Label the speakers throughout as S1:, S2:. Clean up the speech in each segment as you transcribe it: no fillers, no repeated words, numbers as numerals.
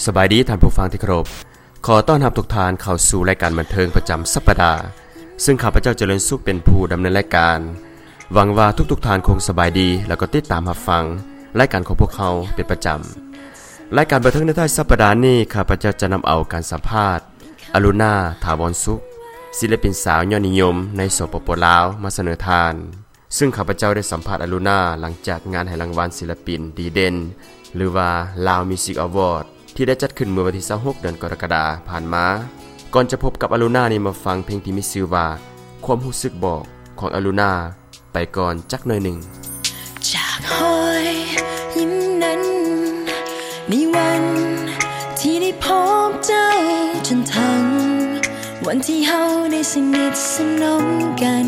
S1: สบายดีท่านผู้ฟังที่เคารพขอต้อนรับทุกท่านเข้าสู่รายการบันเทิงประจำสัปดาห์ซึ่งข้าพเจ้าเจริญสุขเป็นผู้ดำเนินรายการหวังว่าทุกท่านคงสบายดีแล้วก็ติดตามรับฟังรายการของพวกเขาเป็นประจำรายการบันเทิงในท้ายสัปดาห์นี้ข้าพเจ้าจะนำเอาการสัมภาษณ์อรุณาถาวรสุขศิลปินสาวยอดนิยมในสปป.ลาวมาเสนอทานซึ่งข้าพเจ้าได้สัมภาษณ์อรุณาหลังจากงานให้รางวัลศิลปินดีเด่นหรือว่า Lao Music Award ที่ได้จัดขึ้นเมื่อวันที่26เดือนกรกฎาคมผ่านมาก่อนจะพบกับอรุณานี่มาฟังเพลงที่มีชื่อว่าความรู้สึกบอกของอรุณาไปก่อนจักหน่อยหนึ่ง
S2: จากหอยยิ้มนั้นในวันที่ได้พบเจ้าจนทั้งวันที่เฮาได้สนิทสนมกัน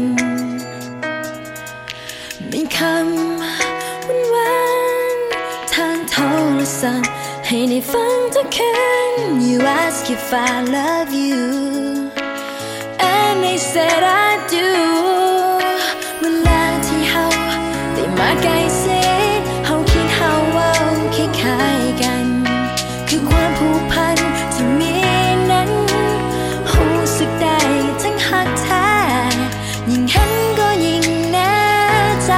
S2: มีคำหวานๆทางโทรศัพท์ให้ได้ฟังทุกคืน You ask if I love you and I said I do เวลาที่เฮาได้มาใกล้ชิดเฮาคิดเฮาเว้าคล้ายๆกันคือความผูกพันที่มีนั้นรู้สึกได้ทั้งหักแท้ยิ่งเห็นก็ยิ่งแน่ใจ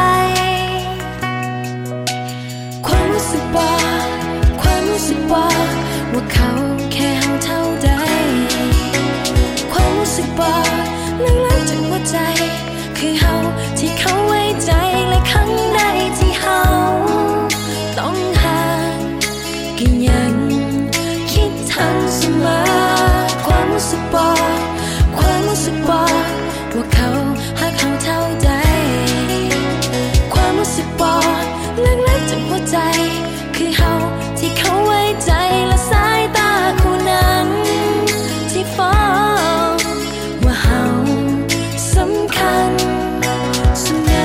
S2: ความรู้สึกบอกว่าเขาแค่เฮาเท่าใดความรู้สึกบอกลึกๆจากหัวใจคือเฮาที่เขาไว้ใจและครั้งใดที่เฮาต้องห่างก็ยังคิดถึงเสมอความรู้สึกบอกว่าเขาหักเฮาเท่าใดความรู้สึกบอกลึกๆจากหัวใจคือเฮาที่เขาไว้ใจและสายตาคู่นั้นที่ฟ้องว่าเฮาสำคัญสุดนา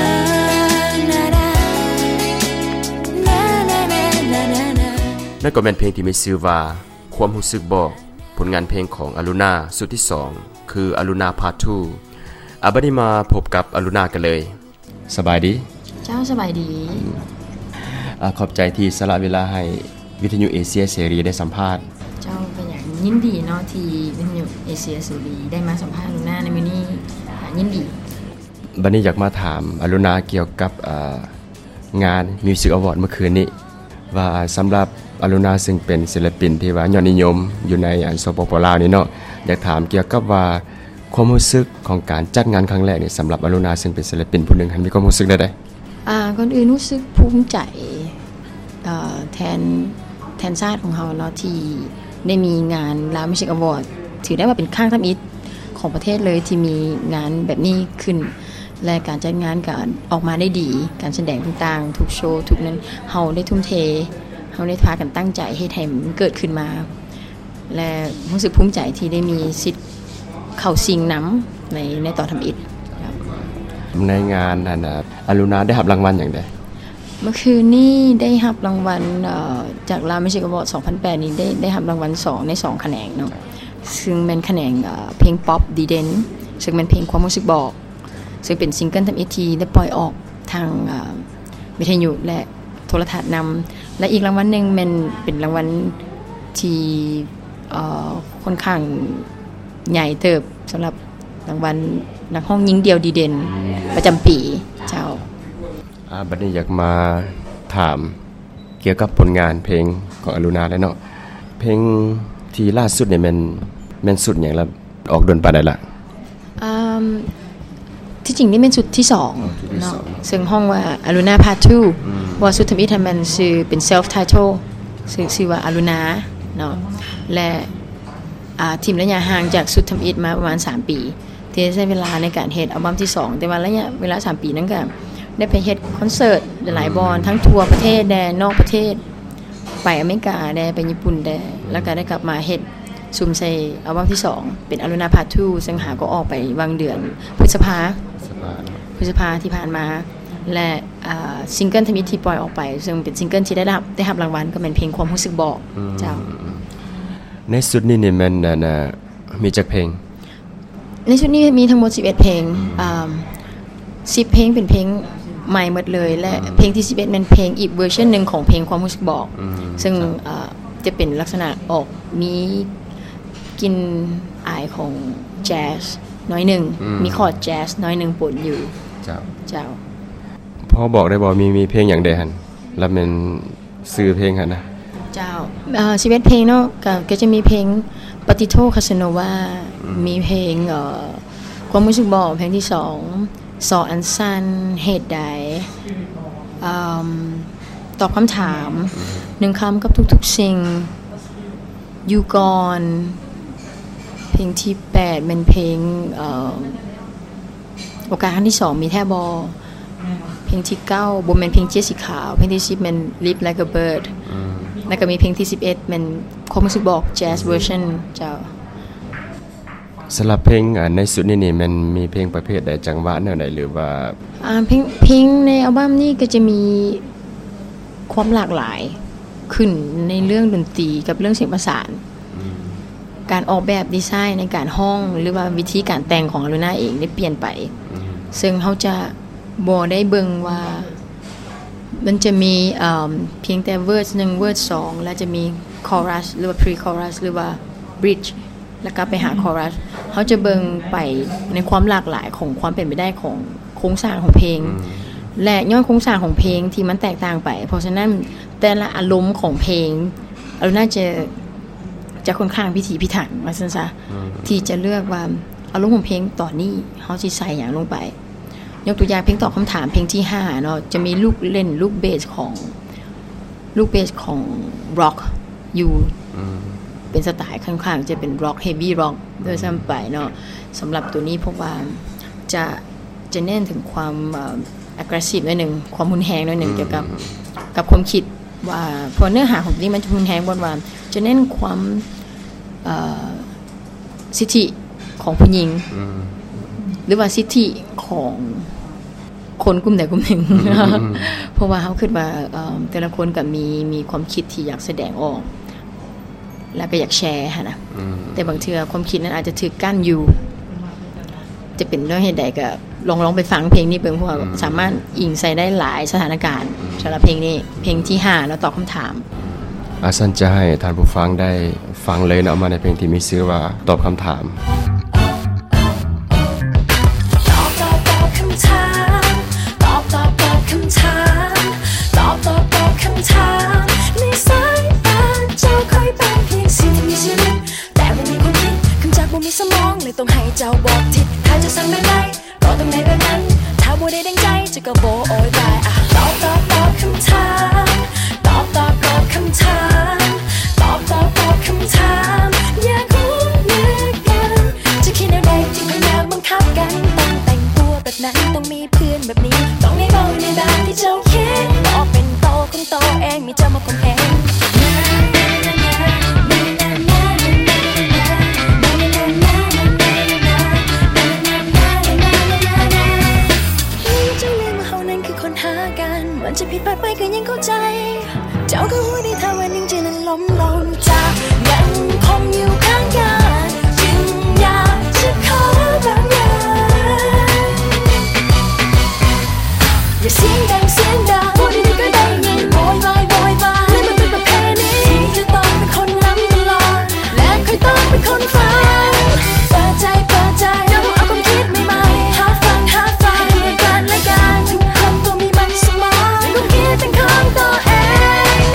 S1: นั่นก็เป็นเพลงที่มีชื่อว่าความรู้สึกบอกผลงานเพลงของอรุณาสุดที่2คืออรุณาพาร์ท2บัดนี้มาพบกับอรุณากันเลยสบายดี
S3: เจ้าสบายดี
S1: ขอบใจที่สละเวลาให้วิทยุเอเชียเสรีได้สัมภาษณ์
S3: เจ้าเป็นอย่างยินดีเนาะที่วิทยุเอเชียเสรีได้มาสัมภาษณ์อรุณาในมื้อนี้ยินดี
S1: บัดนี้อยากมาถามอรุณาเกี่ยวกับงาน Music Award เมื่อคืนนี้ว่าสำหรับอรุณาซึ่งเป็นศิลปินที่ว่ายอดนิยมอยู่ในสปป.ลาวนี่เนาะอยากถามเกี่ยวกับว่าความรู้สึกของการจัดงานครั้งแรกนี่สำหรับอรุณาซึ่งเป็นศิลปินผู้หนึ่งมีความรู้สึกได้
S3: ก่อนอื่นรู้สึกภูมิใจแทนชาติของเฮาเนาะที่ได้มีงาน Lao Music Award ถือได้ว่าเป็นข้างทำอิฐของประเทศเลยที่มีงานแบบนี้ขึ้นและการจัดงานก็ออกมาได้ดีการแสดงต่างๆทุกโชว์ทุกนั้นเฮาได้ทุ่มเทเฮาได้พากันตั้งใจให้มันเกิดขึ้นมาและรู้สึกภูมิใจที่ได้มีสิทธิ์เข้าชิงนำในตอนทำอิฐ
S1: ในงานนั้นอรุณาได้รับรางวัลอย่างใด
S3: เมื่อคืนนี้ได้รับรางวัลจาก Lao Music Award 2008นี้ได้รับรางวัล2ใน2แขนงเนาะซึ่งเป็นแขนงเพลงป๊อปดีเด่นซึ่งเป็นเพลงความรู้สึกบอกซึ่งเป็นซิงเกิลทำ ET ได้ปล่อยออกทางวิทยุและโทรทัศน์นำและอีกรางวัลนึงเป็นรางวัลที่ค่อนข้างใหญ่เติบสำหรับรางวัลนักร้องหญิงเดี่ยวดีเด่นประจำปีเจ้า
S1: บัดนี้อยากมาถามเกี่ยวกับผลงานเพลงของอรุณาแล้วเนาะเพลงที่ล่าสุดเนี่ยแม่นสุดอย่างแล้วออกดนปานใดล่ะ
S3: ที่จริงนี่เป็นสุดที่2เนาะซึ่งห้องว่าอรุณาพาร์ท2ว่าสุดทำอิทมันชื่อเป็น self title ชื่อว่าอรุณาเนาะและทีมระยะห่างจากสุดทำอิทมาประมาณ3ปีที่ใช้เวลาในการเฮ็ดอัลบั้มที่2แต่ว่าระยะเวลา3ปีนั้นก็ได้ไปเฮ็ดคอนเสิร์ตหลายบอนทั้งทั่วประเทศแดนนอกประเทศไปอเมริกาได้ไปญี่ปุ่นได้แล้วก็ได้กลับมาเฮ็ดซุมใส่อัลบั้มที่2เป็นอรุณาพาร์ท2ซึ่งหาก็ออกไปวางเดือนพฤษภาที่ผ่านมาและซิงเกิลทมิตที่ปล่อยออกไปซึ่งเป็นซิงเกิลที่ได้รับรางวัลก็เป็นเพลงความรู้สึกบอกเจ้า
S1: ในสุดนี้นี่มันมีจักเพลง
S3: ในชุดนี้มีทั้งหมด11เพลง10เพลงเป็นเพลงใหม่หมดเลยและเพลงที่11เป็นเพลงอีกเวอร์ชันนึงของเพลงความรู้สึกบอกซึ่งจะเป็นลักษณะออกมีกินอายของแจ๊สน้อยหนึ่งมีคอร์ดแจ๊สน้อยหนึ่งปนอยู่เจ้า
S1: พอบอกได้บ่มีเพลงอย่างใดหั่นแล้วมันซื้อเพลงหั่นนะ
S3: เจ้า11เพลงเนาะก็จะมีเพลงปฏิโทคาสโนวามีเพลงความรู้สึกบอกเพลงที่2สออันสั้นเหตุใดตอบคำถาม1คำกับทุกๆสิ่งอยู่ก่อนเพลงที่8เป็นเพลงโอกาสครั้งที่2มีแท้บอเพลงที่9บ่แม่นเพลงเจี๊ยสีขาวเพลงที่10มัน Live Like a Bird แล้วก็มีเพลงที่11มันความรู้สึกบอก Jazz Version เจ้า
S1: สำหรับเพลงในสุดนี่มันมีเพลงประเภทใดจังหวะแนวไหนหรือว่า
S3: เพลงในอัลบั้มนี้ก็จะมีความหลากหลายขึ้นในเรื่องดนตรีกับเรื่องเสียงประสานการออกแบบดีไซน์ในการห้องหรือว่าวิธีการแต่งของอลูน่าเองได้เปลี่ยนไปซึ่งเขาจะบ่ได้เบิ่งว่ามันจะมีเพียงแต่ verse 1 verse 2แล้วจะมี chorus หรือว่า pre chorus หรือว่า bridge แล้วก็ไปหา chorus เขาจะเบิ่งไปในความหลากหลายของความเป็นไปได้ของโครงสร้างของเพลงและย้อนโครงสร้างของเพลงที่มันแตกต่างไปเพราะฉะนั้นแต่ละอารมณ์ของเพลงอลูน่าจะค่อนข้างพิถีพิถันว่าซั่นซะที่จะเลือกว่าอารมณ์ของเพลงตอนนี้เฮาสิใส่หยังลงไปยกตัวอย่างเพลงตอบคำถามเพลงที่5เนาะจะมีลูกเล่นลูกเบสของร็อกอยู่เป็นสไตล์ค่อนข้างจะเป็นร็อกเฮฟวี่ร็อกโดยซ้ำไปเนาะสำหรับตัวนี้พวกว่าจะเน้นถึงความaggressive หน่อยนึงความหุนแรงหน่อยนึงเกี่ยวกับความคิดว่าพอเนื้อหาของนี้มันจะหุนแรงบ่ว่าจะเน้นความสิทธิของผู้หญิงหรือว่าสิทธิของคนกลุ่มใดกลุ่มหนึ่งเพราะว่าเขาคิดว่าแต่ละคนก็มีความคิดที่อยากแสดงออกแล้วก็อยากแชร์นะแต่บางเทื่อความคิดนั้นอาจจะถูกกั้นอยู่จะเป็นด้วยเหตุใดก็ลองไปฟังเพลงนี้เบิ่งเพราะว่าสามารถอิงใส่ได้หลายสถานการณ์สำหรับเพลงนี้เพลงที่5แล้วตอบคำถาม
S1: สันจะให้ท่านผู้ฟังได้ฟังเลยเนาะมาในเพลงที่มีชื่อว่าตอบคำถาม
S2: ในสายตาเจ้าเคยเป็นเพียงสิ่งที่มีชีวิตแต่ไม่มีความคิดคำจากบ่มีสมองเลยต้องให้เจ้าบอกทิศถ้าจะสั่งแบบไหนก็ต้องในแบบนั้นถ้าบ่ได้ดังใจจะก็บ่โอยบายตอบคำถามตอบคำถามตอบคำถามอยากรู้เหมือนกันจะคิดอะไรที่พยายามบังคับกันต้องแต่งตัวแบบนั้นต้องมีเพื่อนแบบนี้ต้องในแบบที่เจ้าคิดบอกเป็นโตของโตเองมีเจ้ามาคมเองมันจะผิดพลาดไปก็ยังเข้าใจเจ้าก็หัวดีถ้าวันหนึ่งใจนั้นล้มลงจะยังคงอยู่ข้างกันจึงอยากจะขอแบบนั้นอย่าเสียงดังพูดดีๆก็ได้ยินโวยวายนี่มันเป็นประเพณีที่จะต้องเป็นคนนำตลอดและใครต้องเป็นคนฟังเปิดใจเดี๋ยวเอาความคิดใหม่ๆหาฟังให้กันและกันคนตัวมีมันสมองความคิดเป็นของตัวเอง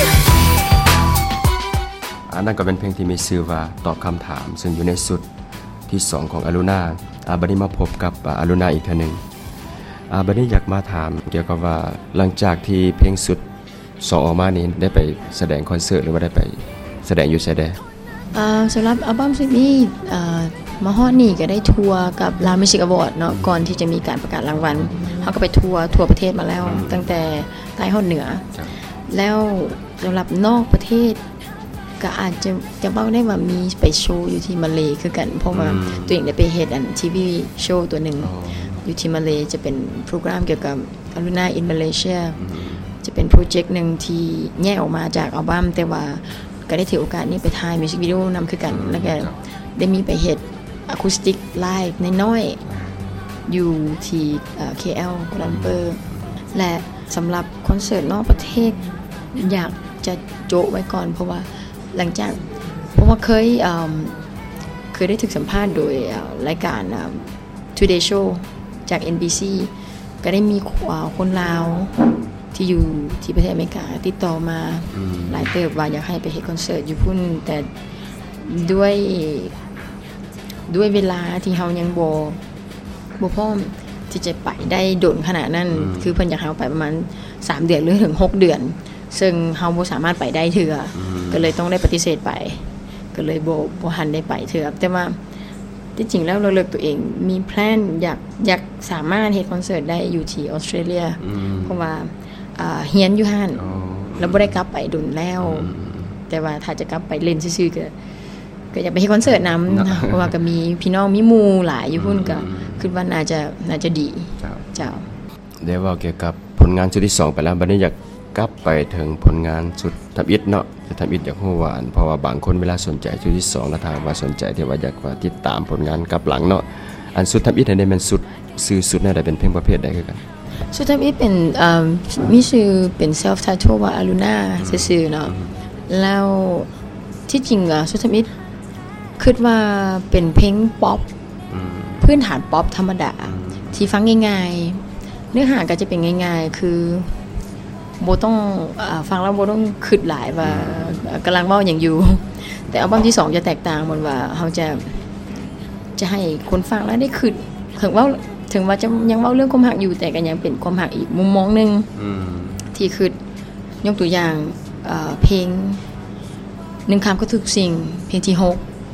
S1: นั่นก็เป็นเพลงที่มีชื่อว่าตอบคำถามซึ่งอยู่ในสุดที่2ของอลูน่าบัดนี้มาพบกับอลูน่าอีกทีนึงบัดนี้อยากมาถามเกี่ยวกับว่าหลังจากที่เพลงสุด2ออกมานี้ได้ไปแสดงคอนเสิร์ตหรือว่าได้ไปแสดงอยู่ไสใด
S3: สำหรับอัลบั้มชุดนี้มาฮอดนี่ก็ได้ทัวร์กับ Loud Music Award เนาะก่อนที่จะมีการประกาศรางวัลเฮาก็ไปทัวร์ประเทศมาแล้วตั้งแต่ใต้ฮอดเหนือแล้วสำหรับนอกประเทศก็อาจจะเว้าได้ว่ามีไปโชว์อยู่ที่มาเลคือกันเพราะว่าตัวเองได้ไปเฮ็ดทีวีโชว์ตัวนึงอยู่ที่มาเลจะเป็นโปรแกรมเกี่ยวกับ Aluna in Malaysia จะเป็นโปรเจกต์นึงที่แยกออกมาจากอัลบั้มแต่ว่าก็ได้ถือโอกาสนี้ไปถ่ายมิวสิกวิดีโอนำคือกันแล้วก็ได้มีไปเฮ็ดอะคูสติกไลฟ์น้อยๆอยู่ที่ KL กัวลาลัมเปอร์และสำหรับคอนเสิร์ตนอกประเทศอยากจะโจ๊ะไว้ก่อนเพราะว่าหลังจากเพราะว่าเคยได้ถูกสัมภาษณ์โดยรายการ Today Show จาก NBC ก็ได้มีคนลาวที่อยู่ที่ประเทศอเมริกาติดต่อมาหลายเติบว่าอยากให้ไปเฮ็ดคอนเสิร์ตอยู่พุ่นแต่ด้วยเวลาที่เฮายังบ่พร้อมที่จะไปได้โดนขนาดนั้นคือเพิ่นอยากให้เฮาไปประมาณ3เดือนหรือถึง6เดือนซึ่งเฮาบ่สามารถไปได้เทื่อก็เลยต้องได้ปฏิเสธไปก็เลยบ่ทันได้ไปเทื่อแต่ว่าที่จริงแล้วเราเลือกตัวเองมีแพลนอยากสามารถเฮ็ดคอนเสิร์ตได้อยู่ที่ออสเตรเลียเพราะว่าเฮียนอยู่หั่นแล้วบ่ได้กลับไปโดนแล้วแต่ว่าถ้าจะกลับไปเล่นซื่อๆก็อยากไปเฮ็ดคอนเสิร์ตนำเพราะว่าก็มีพี่น้องมีหมู่หลายอยู่พุ่นก็คิดว่าน่าจะดีเจ้า
S1: ได้ว่าเกี่ยวกับผลงานชุดที่2ไปแล้วบัดนี้อยากกลับไปถึงผลงานชุดทำอิฐเนาะจะทำอิฐอยากฮู้ว่าเพราะว่าบางคนเวลาสนใจชุดที่2แล้วถ้าว่าสนใจที่ว่าอยากว่าติดตามผลงานกลับหลังเนาะอันชุดทำอิฐนี่มันสุดแนวใดเป็นเพลงประเภทใดคือกัน
S3: ชุดทำอิฐเป็นมีชื่อเป็น self title ว่า Aluna ซื่อๆเนาะแล้วที่จริงชุดทำอิฐคิดว่าเป็นเพลงป๊อปพื้นฐานป๊อปธรรมดาที่ฟังง่ายๆเนื้อหาก็จะเป็นง่ายๆคือบ่ต้องฟังแล้วบ่ต้องคิดหลายว่ากำลังเว้าหยังอยู่แต่อัลบั้มที่2จะแตกต่างหมดว่าเฮาจะให้คนฟังแล้วได้คิดถึงว่าจะยังเว้าเรื่องความรักอยู่แต่ก็ยังเป็นความรักอีกมุมมองนึงที่คิดยกตัวอย่างเพลง1คำก็ทุกสิ่งเพลงที่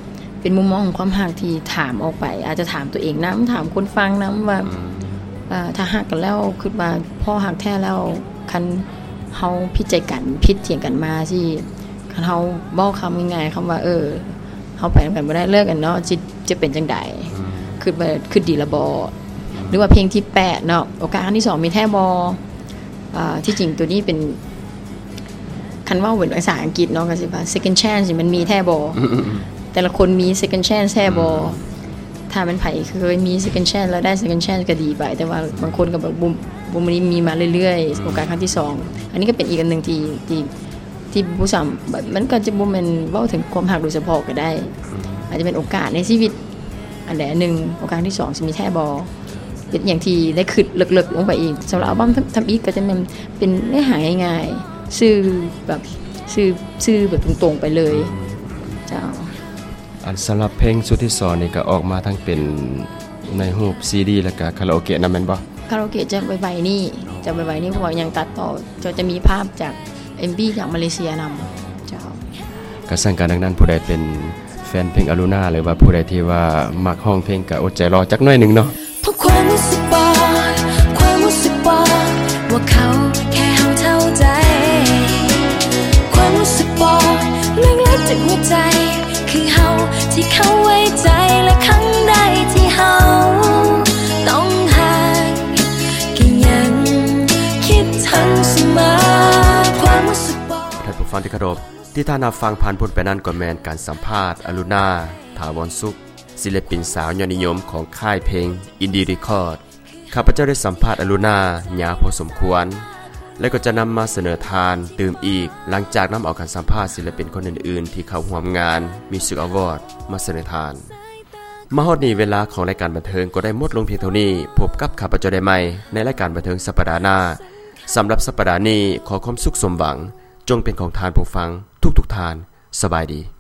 S3: 6เป็นมุมมองของความรักที่ถามออกไปอาจจะถามตัวเองนำถามคนฟังนำว่าถ้าฮักกันแล้วคิดว่าพอฮักแท้แล้วคันเฮาพิจัยกันพิดเถียงกันมาสิคันเฮาเว้าคำง่ายๆคำว่าเฮาไปกันบ่ได้เลิกกันเนาะจะเป็นจังได๋คือดีละบ่หรือว่าเพลงที่8เนาะโอกาสครั้งที่2มีแท้บ่ที่จริงตัวนี้เป็นคันเว้าเป็นภาษาอังกฤษเนาะก็สิว่า second chance มันมีแท้บ่แต่ละคนมี second chance แท้บ่ถ้ามันไผเคยมี second chance แล้วได้ second chance ก็ดีไปแต่ว่าบางคนก็แบบบ่มีมาเรื่อยๆโอกาสครั้งที่2อันนี้ก็เป็นอีกอันนึงที่ผู้สามมันก็จะบ่แม่นเว้าถึงความรักโดยเฉพาะก็ได้อาจจะเป็นโอกาสในชีวิตอันใดอันนึงโอกาสที่2สิมีแท้บ่เป็นอย่างที่ได้คิดลึกๆลงไปอีกสำหรับอัลบั้มทำอีกก็จะเป็นเนื้อหาง่ายๆซื่อแบบตรงๆไปเลยเจ้า
S1: อันสำหรับเพลงชุดที่2นี่ก็ออกมาทั้งเป็นในรูป CD แล้วก็คาราโอเกะนำแม่นบ่
S3: คาราโอเกะจะไวๆนี่เพราะว่ายังตัดต่อจะมีภาพจาก MV จากมาเลเซียนำเจ้า
S1: ก็สั่งการดังนั้นผู้ใดเป็นแฟนเพลง Aluna หรือว่าผู้ใดที่ว่ามักร้องเพลงก็อดใจรอจักหน่อยนึงเนาะ
S2: เพราะความรู้สึกบอกว่าเขาแค่เฮาเท่าใจความรู้สึกบอกลึกๆจากหัวใจคือเฮาที่เขาไว้ใจและครั้งใดที่เฮาต้องห่างก็ยังคิดถึงเสมอความรู้สึกบอก
S1: ท่านผู้ฟังที่เคารพที่ท่านรับฟังผ่านพ้นไปนั้นก็แม่นการสัมภาษณ์ Aluna ถาวรสุขศิลปินสาวยอดนิยมของค่ายเพลง Indie Record ข้าพเจ้าได้สัมภาษณ์ Aluna ยาวพอสมควรและก็จะนำมาเสนอทานตื่มอีกหลังจากนำเอาการสัมภาษณ์ศิลปินคนอื่นๆที่เข้าร่วมงาน Music Award มาเสนอทานมาฮอดนี้เวลาของรายการบันเทิงก็ได้หมดลงเพียงเท่านี้พบกับข้าพเจ้าได้ใหม่ในรายการบันเทิงสัปดาห์หน้าสำหรับสัปดาห์นี้ขอความสุขสมหวังจงเป็นของทานผู้ฟังทุกๆทานสบายดี